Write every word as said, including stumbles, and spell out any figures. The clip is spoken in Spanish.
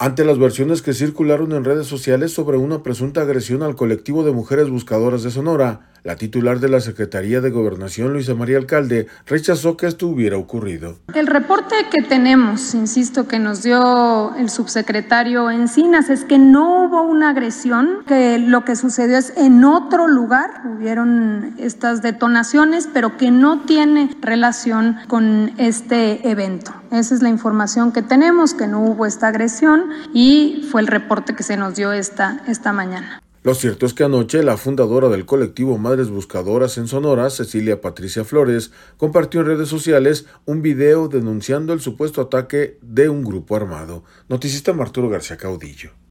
Ante las versiones que circularon en redes sociales sobre una presunta agresión al colectivo de mujeres buscadoras de Sonora, la titular de la Secretaría de Gobernación, Luisa María Alcalde, rechazó que esto hubiera ocurrido. El reporte que tenemos, insisto, que nos dio el subsecretario Encinas, es que no hubo una agresión, que lo que sucedió es en otro lugar, hubieron estas detonaciones, pero que no tiene relación con este evento. Esa es la información que tenemos, que no hubo esta agresión y fue el reporte que se nos dio esta, esta mañana. Lo cierto es que anoche la fundadora del colectivo Madres Buscadoras en Sonora, Cecilia Patricia Flores, compartió en redes sociales un video denunciando el supuesto ataque de un grupo armado. Noticista Arturo García Caudillo.